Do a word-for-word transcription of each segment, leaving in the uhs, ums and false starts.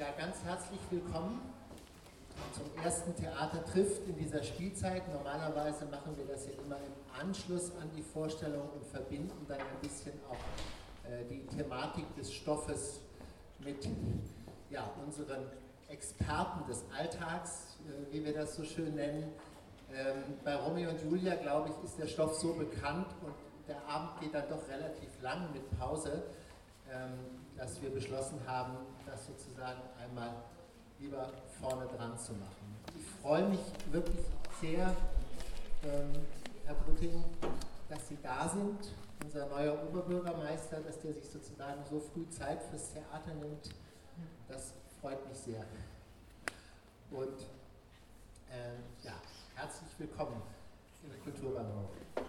Ja, ganz herzlich willkommen zum ersten Theater trifft in dieser Spielzeit. Normalerweise machen wir das ja immer im Anschluss an die Vorstellung und verbinden dann ein bisschen auch äh, die Thematik des Stoffes mit ja, unseren Experten des Alltags, äh, wie wir das so schön nennen. Ähm, bei Romeo und Julia, glaube ich, ist der Stoff so bekannt und der Abend geht dann doch relativ lang mit Pause, ähm, dass wir beschlossen haben, das sozusagen einmal lieber vorne dran zu machen. Ich freue mich wirklich sehr, ähm, Herr Brütting, dass Sie da sind, unser neuer Oberbürgermeister, dass der sich sozusagen so früh Zeit fürs Theater nimmt. Das freut mich sehr. Und äh, ja, herzlich willkommen im Kulturbahnhof.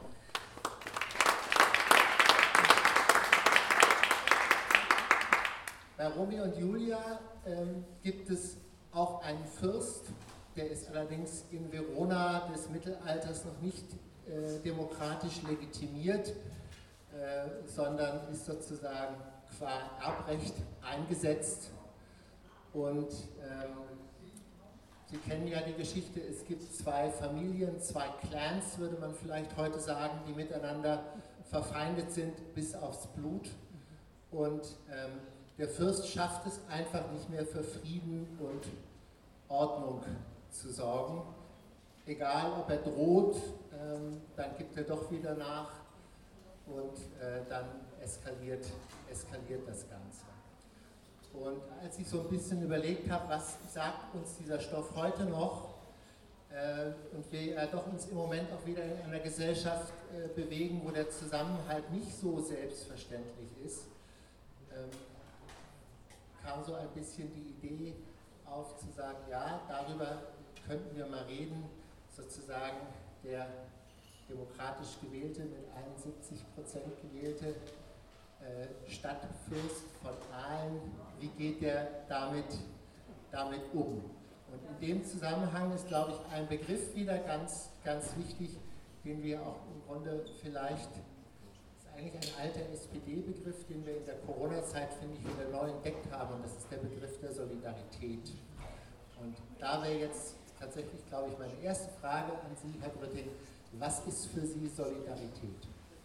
Bei Romeo und Julia ähm, gibt es auch einen Fürst, der ist allerdings in Verona des Mittelalters noch nicht äh, demokratisch legitimiert, äh, sondern ist sozusagen qua Erbrecht eingesetzt. Und ähm, Sie kennen ja die Geschichte, es gibt zwei Familien, zwei Clans, würde man vielleicht heute sagen, die miteinander verfeindet sind bis aufs Blut. Und ähm, der Fürst schafft es einfach nicht mehr für Frieden und Ordnung zu sorgen. Egal, ob er droht, ähm, dann gibt er doch wieder nach und äh, dann eskaliert, eskaliert das Ganze. Und als ich so ein bisschen überlegt habe, was sagt uns dieser Stoff heute noch, äh, und wir ja doch uns im Moment auch wieder in einer Gesellschaft äh, bewegen, wo der Zusammenhalt nicht so selbstverständlich ist, ähm, kam so ein bisschen die Idee auf zu sagen, ja, darüber könnten wir mal reden, sozusagen der demokratisch gewählte, mit einundsiebzig Prozent gewählte äh, Stadtfürst von Aalen, wie geht der damit, damit um? Und in dem Zusammenhang ist, glaube ich, ein Begriff wieder ganz, ganz wichtig, den wir auch im Grunde vielleicht, eigentlich ein alter S P D-Begriff, den wir in der Corona-Zeit, finde ich, wieder neu entdeckt haben, und das ist der Begriff der Solidarität. Und da wäre jetzt tatsächlich, glaube ich, meine erste Frage an Sie, Herr Brütting, was ist für Sie Solidarität?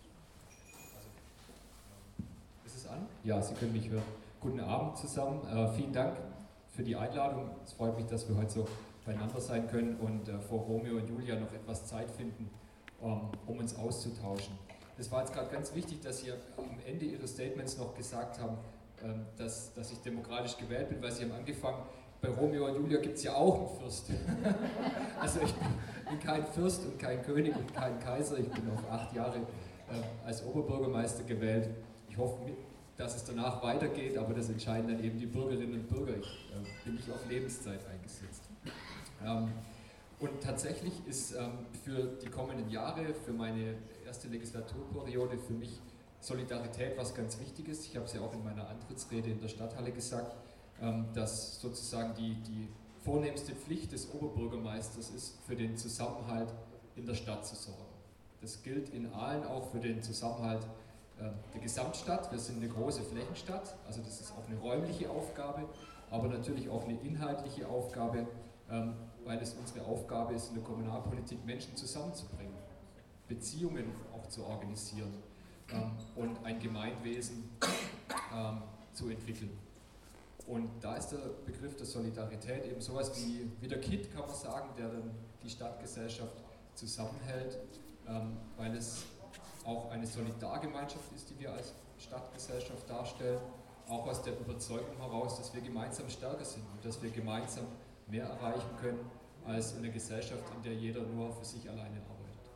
Ist es an? Ja, Sie können mich hören. Guten Abend zusammen, äh, vielen Dank für die Einladung. Es freut mich, dass wir heute so beieinander sein können und äh, vor Romeo und Julia noch etwas Zeit finden, um, um uns auszutauschen. Es war jetzt gerade ganz wichtig, dass Sie am Ende Ihres Statements noch gesagt haben, dass, dass ich demokratisch gewählt bin, weil Sie haben angefangen, bei Romeo und Julia gibt es ja auch einen Fürst. Also ich bin kein Fürst und kein König und kein Kaiser, ich bin auf acht Jahre als Oberbürgermeister gewählt. Ich hoffe, dass es danach weitergeht, aber das entscheiden dann eben die Bürgerinnen und Bürger. Ich bin nicht auf Lebenszeit eingesetzt. Und tatsächlich ist für die kommenden Jahre, für meine erste Legislaturperiode, für mich Solidarität was ganz Wichtiges. Ich habe es ja auch in meiner Antrittsrede in der Stadthalle gesagt, dass sozusagen die, die vornehmste Pflicht des Oberbürgermeisters ist, für den Zusammenhalt in der Stadt zu sorgen. Das gilt in Aalen auch für den Zusammenhalt der Gesamtstadt. Wir sind eine große Flächenstadt, also das ist auch eine räumliche Aufgabe, aber natürlich auch eine inhaltliche Aufgabe, weil es unsere Aufgabe ist, in der Kommunalpolitik Menschen zusammenzubringen, Beziehungen auch zu organisieren ähm, und ein Gemeinwesen ähm, zu entwickeln. Und da ist der Begriff der Solidarität eben sowas wie, wie der Kitt, kann man sagen, der dann die Stadtgesellschaft zusammenhält, ähm, weil es auch eine Solidargemeinschaft ist, die wir als Stadtgesellschaft darstellen, auch aus der Überzeugung heraus, dass wir gemeinsam stärker sind und dass wir gemeinsam mehr erreichen können als in einer Gesellschaft, in der jeder nur für sich alleine arbeitet.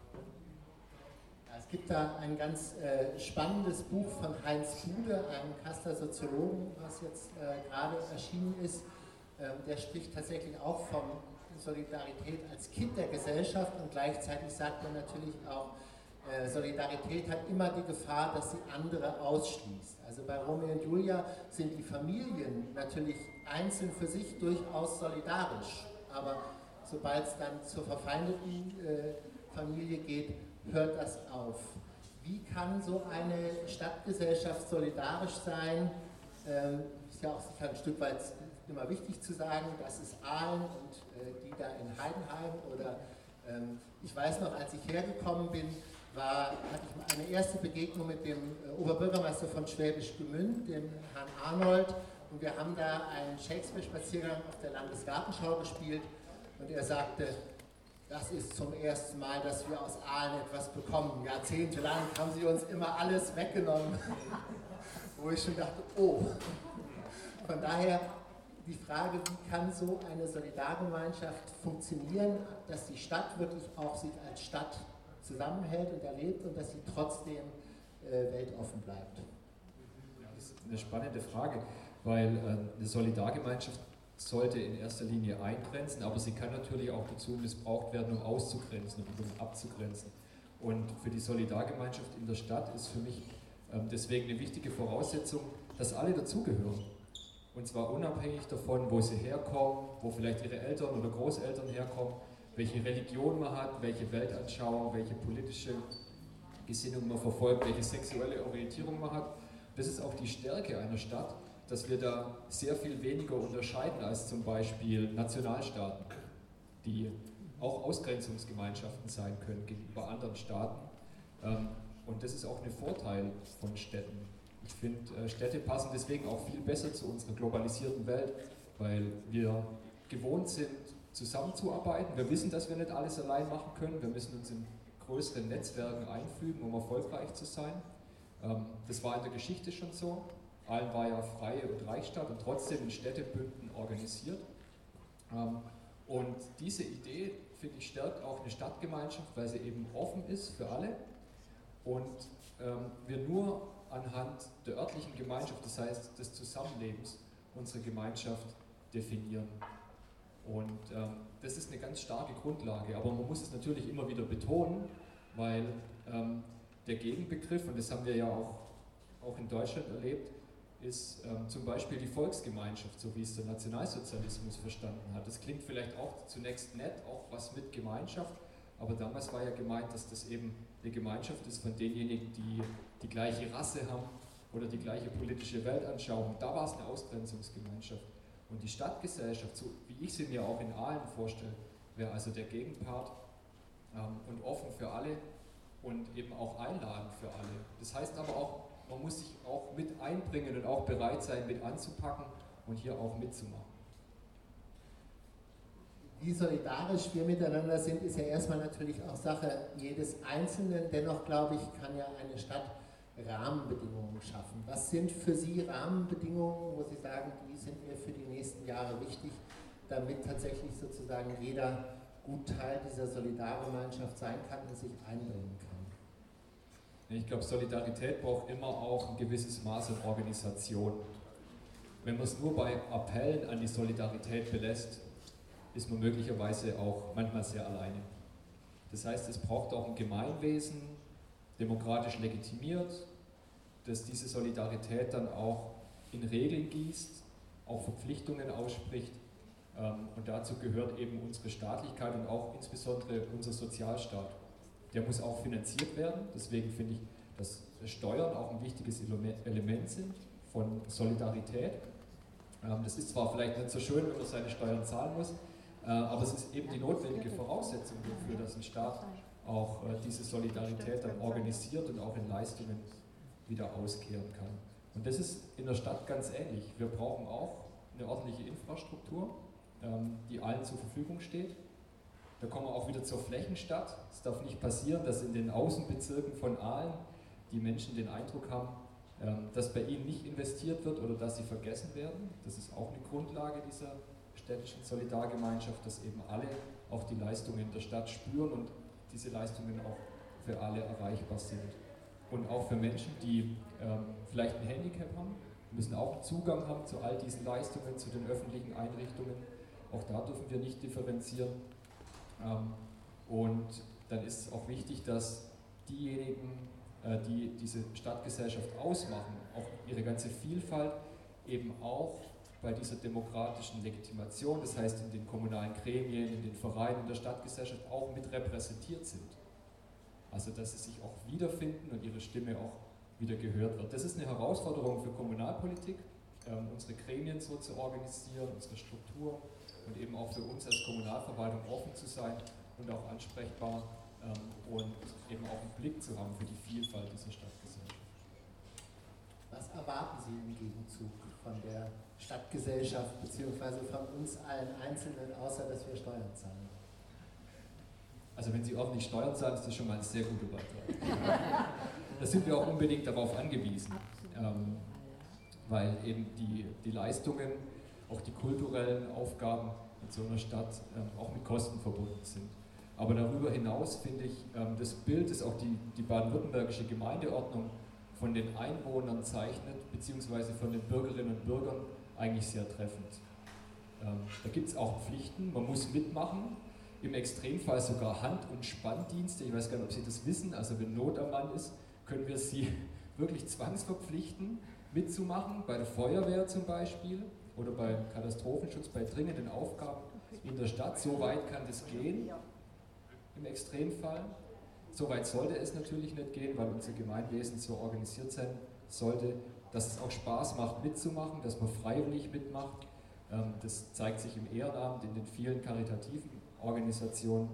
Es gibt da ein ganz äh, spannendes Buch von Heinz Bude, einem Kasseler Soziologen, was jetzt äh, gerade erschienen ist. Ähm, der spricht tatsächlich auch von Solidarität als Kind der Gesellschaft, und gleichzeitig sagt er natürlich auch, äh, Solidarität hat immer die Gefahr, dass sie andere ausschließt. Also bei Romeo und Julia sind die Familien natürlich einzeln für sich durchaus solidarisch, aber sobald es dann zur verfeindeten äh, Familie geht, hört das auf. Wie kann so eine Stadtgesellschaft solidarisch sein? Ähm, ist ja auch sicher ein Stück weit immer wichtig zu sagen, das ist Aalen und äh, die da in Heidenheim oder ähm, ich weiß noch, als ich hergekommen bin, war, hatte ich eine erste Begegnung mit dem äh, Oberbürgermeister von Schwäbisch Gmünd, dem Herrn Arnold, und wir haben da einen Shakespeare-Spaziergang auf der Landesgartenschau gespielt und er sagte, das ist zum ersten Mal, dass wir aus Aalen etwas bekommen. Jahrzehntelang haben sie uns immer alles weggenommen. Wo ich schon dachte, oh. Von daher die Frage, wie kann so eine Solidargemeinschaft funktionieren, dass die Stadt wirklich auch sich als Stadt zusammenhält und erlebt und dass sie trotzdem äh, weltoffen bleibt. Ja, das ist eine spannende Frage, weil äh, eine Solidargemeinschaft sollte in erster Linie eingrenzen, aber sie kann natürlich auch dazu missbraucht werden, um auszugrenzen und um abzugrenzen. Und für die Solidargemeinschaft in der Stadt ist für mich äh, deswegen eine wichtige Voraussetzung, dass alle dazugehören. Und zwar unabhängig davon, wo sie herkommen, wo vielleicht ihre Eltern oder Großeltern herkommen, welche Religion man hat, welche Weltanschauung, welche politische Gesinnung man verfolgt, welche sexuelle Orientierung man hat. Das ist auch die Stärke einer Stadt, dass wir da sehr viel weniger unterscheiden als zum Beispiel Nationalstaaten, die auch Ausgrenzungsgemeinschaften sein können gegenüber anderen Staaten. Und das ist auch ein Vorteil von Städten. Ich finde, Städte passen deswegen auch viel besser zu unserer globalisierten Welt, weil wir gewohnt sind, zusammenzuarbeiten. Wir wissen, dass wir nicht alles allein machen können. Wir müssen uns in größeren Netzwerken einfügen, um erfolgreich zu sein. Das war in der Geschichte schon so. Aalen war ja Freie und Reichsstadt und trotzdem in Städtebünden organisiert. Und diese Idee, finde ich, stärkt auch eine Stadtgemeinschaft, weil sie eben offen ist für alle und wir nur anhand der örtlichen Gemeinschaft, das heißt des Zusammenlebens, unsere Gemeinschaft definieren. Und ähm, das ist eine ganz starke Grundlage, aber man muss es natürlich immer wieder betonen, weil ähm, der Gegenbegriff, und das haben wir ja auch, auch in Deutschland erlebt, ist ähm, zum Beispiel die Volksgemeinschaft, so wie es der Nationalsozialismus verstanden hat. Das klingt vielleicht auch zunächst nett, auch was mit Gemeinschaft, aber damals war ja gemeint, dass das eben eine Gemeinschaft ist von denjenigen, die die gleiche Rasse haben oder die gleiche politische Weltanschauung. Da war es eine Ausgrenzungsgemeinschaft. Und die Stadtgesellschaft, so wie ich sie mir auch in Aalen vorstelle, wäre also der Gegenpart ähm, und offen für alle und eben auch einladend für alle. Das heißt aber auch, man muss sich auch mit einbringen und auch bereit sein, mit anzupacken und hier auch mitzumachen. Wie solidarisch wir miteinander sind, ist ja erstmal natürlich auch Sache jedes Einzelnen. Dennoch, glaube ich, kann ja eine Stadt Rahmenbedingungen schaffen. Was sind für Sie Rahmenbedingungen, wo Sie sagen, die sind mir für die nächsten Jahre wichtig, damit tatsächlich sozusagen jeder gut Teil dieser Solidargemeinschaft sein kann und sich einbringen kann? Ich glaube, Solidarität braucht immer auch ein gewisses Maß an Organisation. Wenn man es nur bei Appellen an die Solidarität belässt, ist man möglicherweise auch manchmal sehr alleine. Das heißt, es braucht auch ein Gemeinwesen, demokratisch legitimiert, das diese Solidarität dann auch in Regeln gießt, auch Verpflichtungen ausspricht. Und dazu gehört eben unsere Staatlichkeit und auch insbesondere unser Sozialstaat. Der muss auch finanziert werden, deswegen finde ich, dass Steuern auch ein wichtiges Element sind von Solidarität. Das ist zwar vielleicht nicht so schön, wenn man seine Steuern zahlen muss, aber es ist eben die notwendige Voraussetzung dafür, dass ein Staat auch diese Solidarität dann organisiert und auch in Leistungen wieder auskehren kann. Und das ist in der Stadt ganz ähnlich. Wir brauchen auch eine ordentliche Infrastruktur, die allen zur Verfügung steht. Da kommen wir auch wieder zur Flächenstadt. Es darf nicht passieren, dass in den Außenbezirken von Aalen die Menschen den Eindruck haben, dass bei ihnen nicht investiert wird oder dass sie vergessen werden. Das ist auch eine Grundlage dieser städtischen Solidargemeinschaft, dass eben alle auch die Leistungen der Stadt spüren und diese Leistungen auch für alle erreichbar sind. Und auch für Menschen, die ähm, vielleicht ein Handicap haben, müssen auch Zugang haben zu all diesen Leistungen, zu den öffentlichen Einrichtungen. Auch da dürfen wir nicht differenzieren. Ähm, und dann ist es auch wichtig, dass diejenigen, äh, die diese Stadtgesellschaft ausmachen, auch ihre ganze Vielfalt eben auch bei dieser demokratischen Legitimation, das heißt in den kommunalen Gremien, in den Vereinen, in der Stadtgesellschaft auch mit repräsentiert sind. Also dass sie sich auch wiederfinden und ihre Stimme auch wieder gehört wird. Das ist eine Herausforderung für Kommunalpolitik, ähm, unsere Gremien so zu organisieren, unsere Struktur und eben auch für uns als Kommunalverwaltung offen zu sein und auch ansprechbar ähm, und eben auch einen Blick zu haben für die Vielfalt dieser Stadtgesellschaft. Was erwarten Sie im Gegenzug von der Stadtgesellschaft beziehungsweise von uns allen Einzelnen, außer dass wir Steuern zahlen? Also wenn Sie ordentlich Steuern zahlen, ist das schon mal ein sehr guter Beitrag. Da sind wir auch unbedingt darauf angewiesen, ähm, weil eben die, die Leistungen, auch die kulturellen Aufgaben in so einer Stadt ähm, auch mit Kosten verbunden sind. Aber darüber hinaus finde ich, ähm, das Bild, das auch die, die baden-württembergische Gemeindeordnung von den Einwohnern zeichnet, beziehungsweise von den Bürgerinnen und Bürgern, eigentlich sehr treffend. Ähm, da gibt es auch Pflichten, man muss mitmachen, im Extremfall sogar Hand- und Spanndienste. Ich weiß gar nicht, ob Sie das wissen, also wenn Not am Mann ist, können wir Sie wirklich zwangsverpflichten, mitzumachen, bei der Feuerwehr zum Beispiel oder beim Katastrophenschutz, bei dringenden Aufgaben in der Stadt. So weit kann das gehen im Extremfall. So weit sollte es natürlich nicht gehen, weil unser Gemeinwesen so organisiert sein sollte, dass es auch Spaß macht mitzumachen, dass man freiwillig mitmacht. Das zeigt sich im Ehrenamt, in den vielen karitativen Organisationen.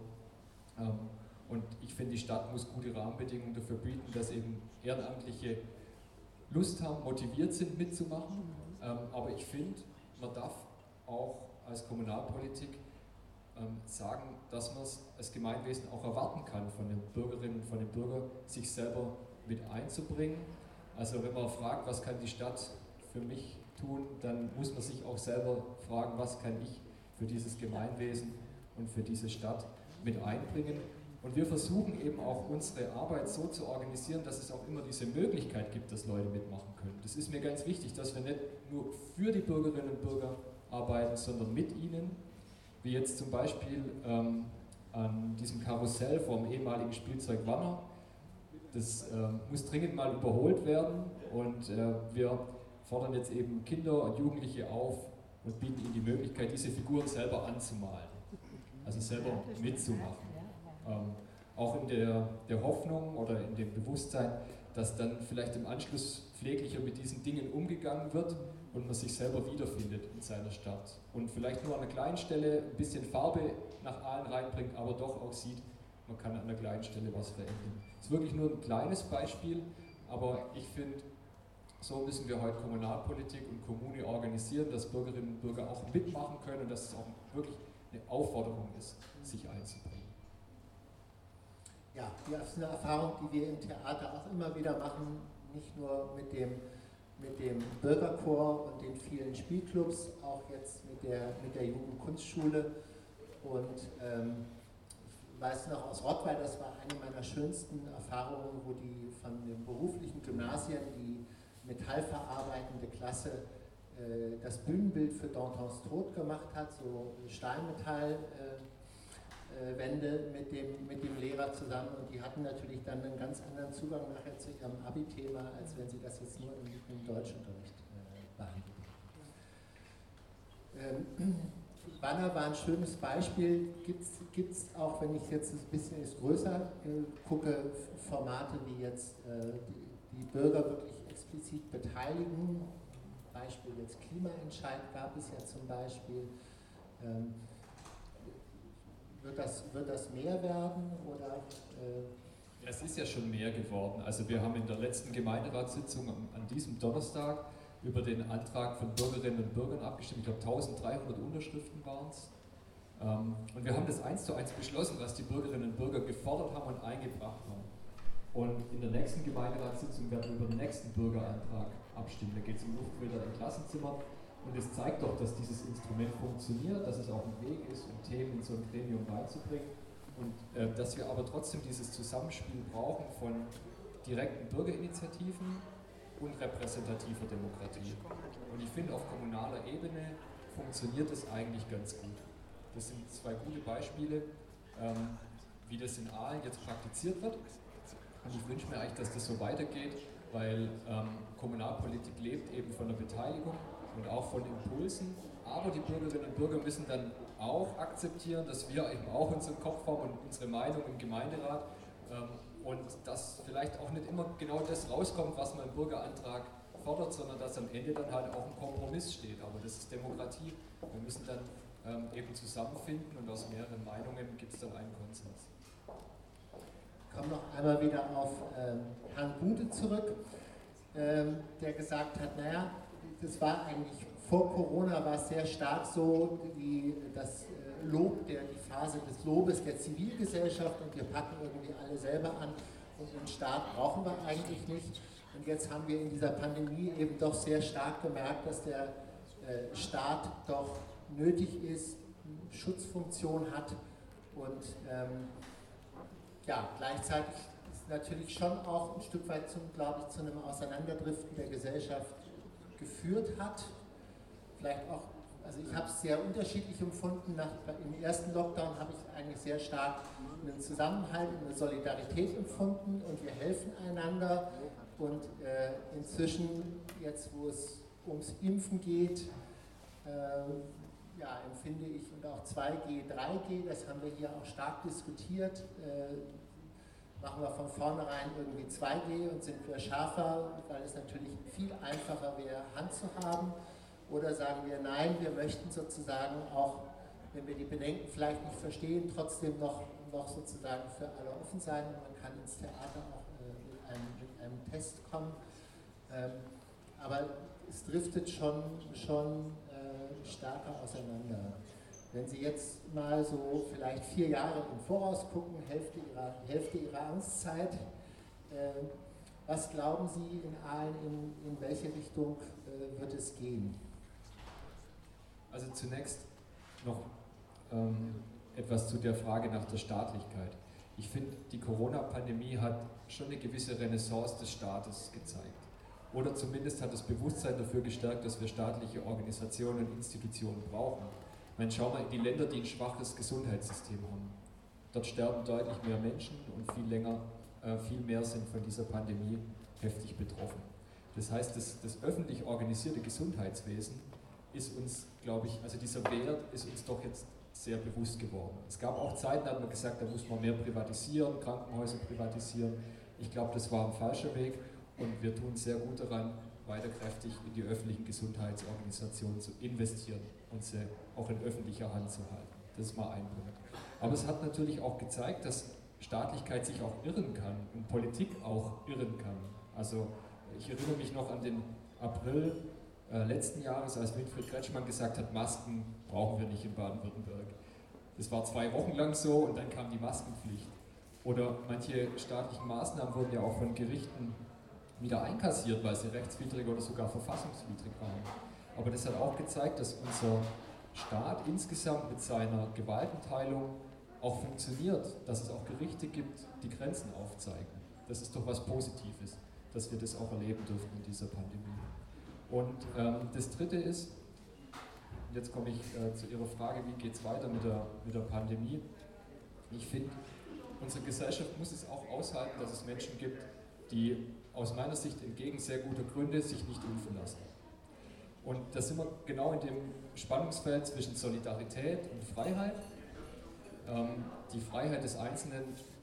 Und ich finde, die Stadt muss gute Rahmenbedingungen dafür bieten, dass eben Ehrenamtliche Lust haben, motiviert sind mitzumachen. Aber ich finde, man darf auch als Kommunalpolitik sagen, dass man es als Gemeinwesen auch erwarten kann von den Bürgerinnen und von den Bürgern, sich selber mit einzubringen. Also wenn man fragt, was kann die Stadt für mich tun, dann muss man sich auch selber fragen, was kann ich für dieses Gemeinwesen und für diese Stadt mit einbringen. Und wir versuchen eben auch unsere Arbeit so zu organisieren, dass es auch immer diese Möglichkeit gibt, dass Leute mitmachen können. Das ist mir ganz wichtig, dass wir nicht nur für die Bürgerinnen und Bürger arbeiten, sondern mit ihnen. Wie jetzt zum Beispiel ähm, an diesem Karussell vom ehemaligen Spielzeug Wanner. Das äh, muss dringend mal überholt werden und äh, wir fordern jetzt eben Kinder und Jugendliche auf und bieten ihnen die Möglichkeit, diese Figuren selber anzumalen, also selber mitzumachen. Ähm, auch in der, der Hoffnung oder in dem Bewusstsein, dass dann vielleicht im Anschluss pfleglicher mit diesen Dingen umgegangen wird und man sich selber wiederfindet in seiner Stadt. Und vielleicht nur an einer kleinen Stelle ein bisschen Farbe nach Aalen reinbringt, aber doch auch sieht, man kann an einer kleinen Stelle was verändern. Das ist wirklich nur ein kleines Beispiel, aber ich finde, so müssen wir heute Kommunalpolitik und Kommune organisieren, dass Bürgerinnen und Bürger auch mitmachen können und dass es auch wirklich eine Aufforderung ist, sich einzubringen. Ja, das ist eine Erfahrung, die wir im Theater auch immer wieder machen, nicht nur mit dem, mit dem Bürgerchor und den vielen Spielclubs, auch jetzt mit der, mit der Jugendkunstschule. Und ähm, ich weiß noch aus Rottweil, das war eine meiner schönsten Erfahrungen, wo die von den beruflichen Gymnasien, die metallverarbeitende Klasse, äh, das Bühnenbild für Dantons Tod gemacht hat, so Stahlmetall. Äh, Wände mit dem, mit dem Lehrer zusammen und die hatten natürlich dann einen ganz anderen Zugang nachher zu ihrem Abi-Thema, als wenn sie das jetzt nur im, im Deutschunterricht äh, behandeln. Ähm, Banner war ein schönes Beispiel. Gibt es auch, wenn ich jetzt ein bisschen ist größer äh, gucke, Formate, wie jetzt äh, die, die Bürger wirklich explizit beteiligen. Beispiel jetzt Klimaentscheid gab es ja zum Beispiel. Ähm, Wird das, wird das mehr werden? Oder, äh Es ist ja schon mehr geworden. Also wir haben in der letzten Gemeinderatssitzung an diesem Donnerstag über den Antrag von Bürgerinnen und Bürgern abgestimmt. Ich glaube eintausenddreihundert Unterschriften waren es. Und wir haben das eins zu eins beschlossen, was die Bürgerinnen und Bürger gefordert haben und eingebracht haben. Und in der nächsten Gemeinderatssitzung werden wir über den nächsten Bürgerantrag abstimmen. Da geht es um Luftfilter in Klassenzimmern. Und es zeigt doch, dass dieses Instrument funktioniert, dass es auch ein Weg ist, um Themen in so ein Gremium reinzubringen. Und äh, dass wir aber trotzdem dieses Zusammenspiel brauchen von direkten Bürgerinitiativen und repräsentativer Demokratie. Und ich finde, auf kommunaler Ebene funktioniert das eigentlich ganz gut. Das sind zwei gute Beispiele, ähm, wie das in Aalen jetzt praktiziert wird. Und ich wünsche mir eigentlich, dass das so weitergeht, weil ähm, Kommunalpolitik lebt eben von der Beteiligung und auch von Impulsen, aber die Bürgerinnen und Bürger müssen dann auch akzeptieren, dass wir eben auch unseren Kopf haben und unsere Meinung im Gemeinderat ähm, und dass vielleicht auch nicht immer genau das rauskommt, was man im Bürgerantrag fordert, sondern dass am Ende dann halt auch ein Kompromiss steht. Aber das ist Demokratie. Wir müssen dann ähm, eben zusammenfinden und aus mehreren Meinungen gibt es dann einen Konsens. Ich komme noch einmal wieder auf ähm, Herrn Bude zurück, ähm, der gesagt hat, naja, das war eigentlich vor Corona war es sehr stark so, wie das äh, Lob, der, die Phase des Lobes der Zivilgesellschaft und wir packen irgendwie alle selber an und den Staat brauchen wir eigentlich nicht. Und jetzt haben wir in dieser Pandemie eben doch sehr stark gemerkt, dass der äh, Staat doch nötig ist, eine Schutzfunktion hat und ähm, ja, gleichzeitig ist natürlich schon auch ein Stück weit, zum, glaube ich, zu einem Auseinanderdriften der Gesellschaft geführt hat. Vielleicht auch, also ich habe es sehr unterschiedlich empfunden. Nach, im ersten Lockdown habe ich eigentlich sehr stark einen Zusammenhalt, eine Solidarität empfunden und wir helfen einander. Und äh, inzwischen, jetzt wo es ums Impfen geht, äh, ja, empfinde ich, und auch zwei G, drei G, das haben wir hier auch stark diskutiert, äh, machen wir von vornherein irgendwie zwei G und sind wir schärfer, weil es natürlich viel einfacher wäre, Hand zu haben. Oder sagen wir, nein, wir möchten sozusagen auch, wenn wir die Bedenken vielleicht nicht verstehen, trotzdem noch, noch sozusagen für alle offen sein. Man kann ins Theater auch äh, mit, einem, mit einem Test kommen. Ähm, aber es driftet schon, schon äh, stärker auseinander. Wenn Sie jetzt mal so vielleicht vier Jahre im Voraus gucken, Hälfte Ihrer, Hälfte Ihrer Amtszeit, äh, was glauben Sie in Aalen, in, in welche Richtung äh, wird es gehen? Also zunächst noch ähm, etwas zu der Frage nach der Staatlichkeit. Ich finde, die Corona-Pandemie hat schon eine gewisse Renaissance des Staates gezeigt. Oder zumindest hat das Bewusstsein dafür gestärkt, dass wir staatliche Organisationen und Institutionen brauchen. Ich meine, schau mal in die Länder, die ein schwaches Gesundheitssystem haben. Dort sterben deutlich mehr Menschen und viel länger, äh, viel mehr sind von dieser Pandemie heftig betroffen. Das heißt, das, das öffentlich organisierte Gesundheitswesen ist uns, glaube ich, also dieser Wert ist uns doch jetzt sehr bewusst geworden. Es gab auch Zeiten, da hat man gesagt, da muss man mehr privatisieren, Krankenhäuser privatisieren. Ich glaube, das war ein falscher Weg und wir tun sehr gut daran, weiter kräftig in die öffentlichen Gesundheitsorganisationen zu investieren und sie auch in öffentlicher Hand zu halten. Das ist mal ein Punkt. Aber es hat natürlich auch gezeigt, dass Staatlichkeit sich auch irren kann und Politik auch irren kann. Also ich erinnere mich noch an den April äh, letzten Jahres, als Winfried Kretschmann gesagt hat, Masken brauchen wir nicht in Baden-Württemberg. Das war zwei Wochen lang so und dann kam die Maskenpflicht. Oder manche staatlichen Maßnahmen wurden ja auch von Gerichten wieder einkassiert, weil sie rechtswidrig oder sogar verfassungswidrig waren. Aber das hat auch gezeigt, dass unser Staat insgesamt mit seiner Gewaltenteilung auch funktioniert, dass es auch Gerichte gibt, die Grenzen aufzeigen. Das ist doch was Positives, dass wir das auch erleben dürfen in dieser Pandemie. Und ähm, das Dritte ist, jetzt komme ich äh, zu Ihrer Frage, wie geht es weiter mit der, mit der Pandemie? Ich finde, unsere Gesellschaft muss es auch aushalten, dass es Menschen gibt, die aus meiner Sicht entgegen sehr guter Gründe sich nicht impfen lassen. Und da sind wir genau in dem Spannungsfeld zwischen Solidarität und Freiheit. Ähm, die Freiheit des Einzelnen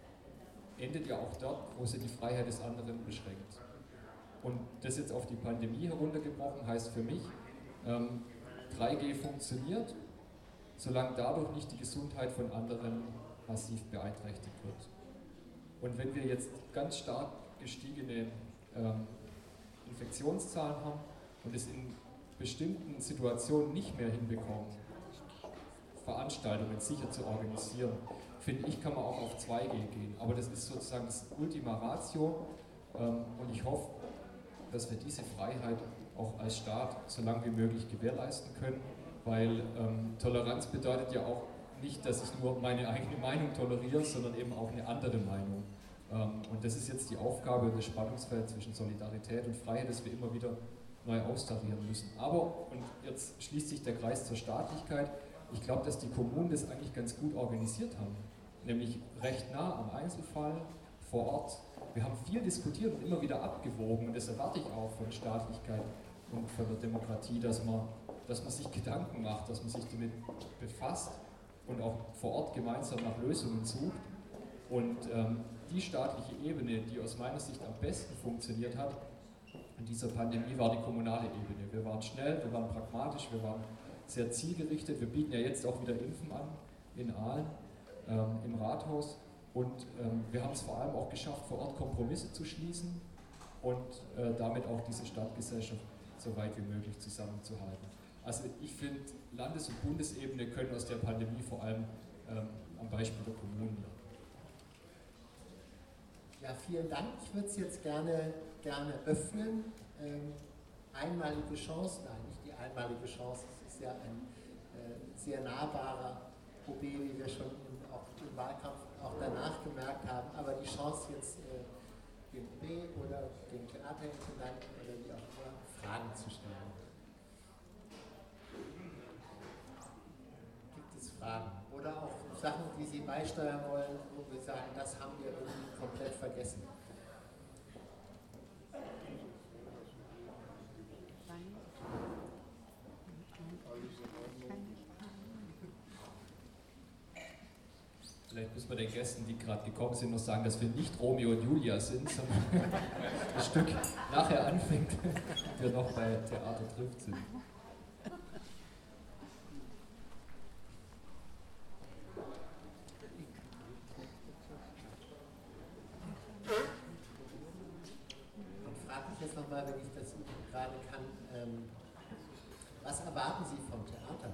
endet ja auch dort, wo sie die Freiheit des anderen beschränkt. Und das jetzt auf die Pandemie heruntergebrochen heißt für mich, ähm, drei G funktioniert, solange dadurch nicht die Gesundheit von anderen massiv beeinträchtigt wird. Und wenn wir jetzt ganz stark gestiegene ähm, Infektionszahlen haben und es in bestimmten Situationen nicht mehr hinbekommen, Veranstaltungen sicher zu organisieren, finde ich, kann man auch auf zwei G gehen. Aber das ist sozusagen das Ultima Ratio ähm, und ich hoffe, dass wir diese Freiheit auch als Staat so lange wie möglich gewährleisten können, weil ähm, Toleranz bedeutet ja auch nicht, dass ich nur meine eigene Meinung toleriere, sondern eben auch eine andere Meinung. Ähm, und das ist jetzt die Aufgabe und das Spannungsfeld zwischen Solidarität und Freiheit, das wir immer wieder neu austarieren müssen. Aber, und jetzt schließt sich der Kreis zur Staatlichkeit, ich glaube, dass die Kommunen das eigentlich ganz gut organisiert haben, nämlich recht nah am Einzelfall, vor Ort. Wir haben viel diskutiert und immer wieder abgewogen und das erwarte ich auch von Staatlichkeit und von der Demokratie, dass man, dass man sich Gedanken macht, dass man sich damit befasst und auch vor Ort gemeinsam nach Lösungen sucht. Und ähm, die staatliche Ebene, die aus meiner Sicht am besten funktioniert hat, in dieser Pandemie war die kommunale Ebene. Wir waren schnell, wir waren pragmatisch, wir waren sehr zielgerichtet. Wir bieten ja jetzt auch wieder Impfen an in Aalen, ähm, im Rathaus. Und ähm, wir haben es vor allem auch geschafft, vor Ort Kompromisse zu schließen und äh, damit auch diese Stadtgesellschaft so weit wie möglich zusammenzuhalten. Also ich finde, Landes- und Bundesebene können aus der Pandemie vor allem ähm, am Beispiel der Kommunen lernen. Ja, vielen Dank. Ich würde es jetzt gerne, gerne öffnen. Ähm, einmalige Chance, nein, nicht die einmalige Chance, es ist ja ein äh, sehr nahbarer O B, wie wir schon im, auch im Wahlkampf auch danach gemerkt haben, aber die Chance jetzt äh, dem O B oder dem Theaterintendanten oder wie auch immer Fragen zu stellen. Gibt es Fragen? Oder auch Sachen, die Sie beisteuern wollen, wo wir sagen, das haben wir irgendwie komplett vergessen. Vielleicht müssen wir den Gästen, die gerade gekommen sind, noch sagen, dass wir nicht Romeo und Julia sind, sondern das Stück nachher anfängt, wir noch bei Theater trifft sind. Ich frage mich jetzt nochmal, wenn ich das gerade kann, ähm, was erwarten Sie vom Theater?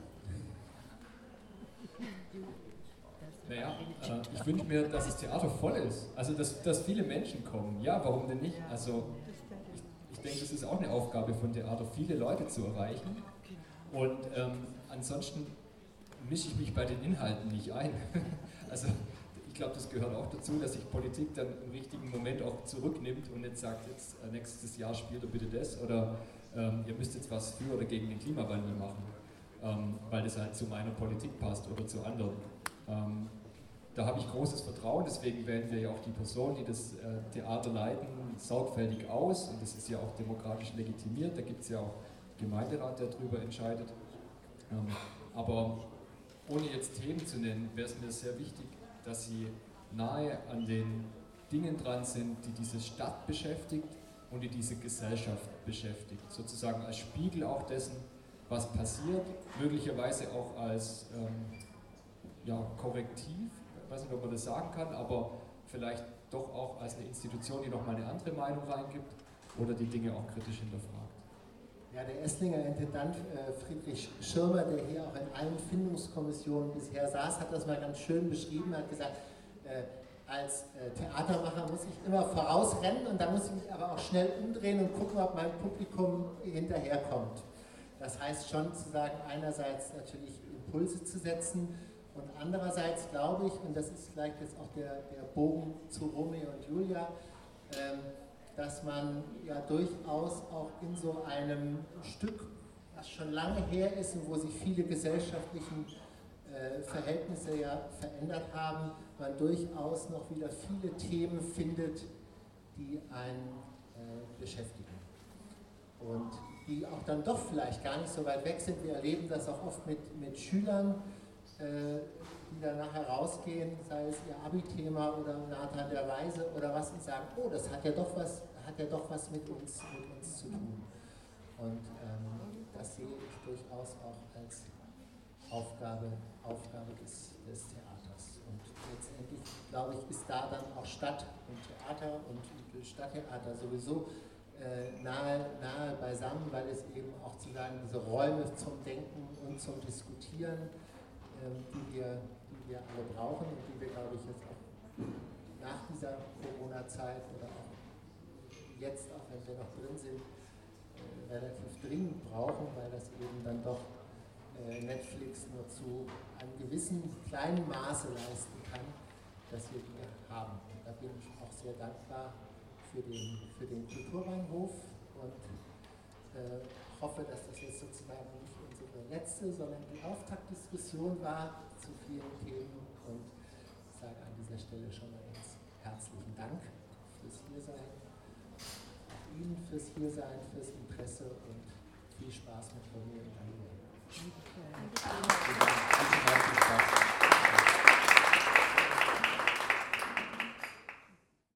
Naja, äh, ich wünsche mir, dass das Theater voll ist. Also, dass, dass viele Menschen kommen. Ja, warum denn nicht? Also, ich, ich denke, das ist auch eine Aufgabe von Theater, viele Leute zu erreichen. Und ähm, ansonsten mische ich mich bei den Inhalten nicht ein. Also, ich glaube, das gehört auch dazu, dass sich Politik dann im richtigen Moment auch zurücknimmt und nicht sagt, jetzt äh, nächstes Jahr spielt ihr bitte das oder ähm, ihr müsst jetzt was für oder gegen den Klimawandel machen, ähm, weil das halt zu meiner Politik passt oder zu anderen. Ähm, da habe ich großes Vertrauen, deswegen wählen wir ja auch die Personen, die das äh, Theater leiten, sorgfältig aus und das ist ja auch demokratisch legitimiert, da gibt es ja auch einen Gemeinderat, der darüber entscheidet. Ähm, aber ohne jetzt Themen zu nennen, wäre es mir sehr wichtig, dass sie nahe an den Dingen dran sind, die diese Stadt beschäftigt und die diese Gesellschaft beschäftigt. Sozusagen als Spiegel auch dessen, was passiert, möglicherweise auch als ähm, ja, Korrektiv, ich weiß nicht, ob man das sagen kann, aber vielleicht doch auch als eine Institution, die nochmal eine andere Meinung reingibt oder die Dinge auch kritisch hinterfragt. Ja, der Esslinger Intendant äh, Friedrich Schirmer, der hier auch in allen Findungskommissionen bisher saß, hat das mal ganz schön beschrieben, hat gesagt, äh, als äh, Theatermacher muss ich immer vorausrennen und dann muss ich mich aber auch schnell umdrehen und gucken, ob mein Publikum hinterherkommt. Das heißt schon zu sagen, einerseits natürlich Impulse zu setzen und andererseits glaube ich, und das ist vielleicht jetzt auch der, der Bogen zu Romeo und Julia, ähm, dass man ja durchaus auch in so einem Stück, was schon lange her ist und wo sich viele gesellschaftliche äh, Verhältnisse ja verändert haben, man durchaus noch wieder viele Themen findet, die einen äh, beschäftigen. Und die auch dann doch vielleicht gar nicht so weit weg sind. Wir erleben das auch oft mit, mit Schülern, äh, die dann nachher rausgehen, sei es ihr Abi-Thema oder Nathan der Weise oder was, und sagen, oh, das hat ja doch was, hat ja doch was mit uns, mit uns zu tun. Und ähm, das sehe ich durchaus auch als Aufgabe, Aufgabe des, des Theaters. Und letztendlich, glaube ich, ist da dann auch Stadt und Theater und Stadttheater sowieso äh, nahe, nahe beisammen, weil es eben auch zu sagen, diese Räume zum Denken und zum Diskutieren, ähm, die, wir, die wir alle brauchen und die wir, glaube ich, jetzt auch nach dieser Corona-Zeit oder auch jetzt, auch wenn wir noch drin sind, äh, relativ dringend brauchen, weil das eben dann doch äh, Netflix nur zu einem gewissen kleinen Maße leisten kann, dass wir die haben. Und da bin ich auch sehr dankbar für den, für den Kulturbahnhof und äh, hoffe, dass das jetzt sozusagen nicht unsere letzte, sondern die Auftaktdiskussion war zu vielen Themen und ich sage an dieser Stelle schon mal ganz herzlichen Dank fürs Hiersein, Ihnen fürs Hiersein, fürs Interesse und viel Spaß mit Romeo und Julia. Danke.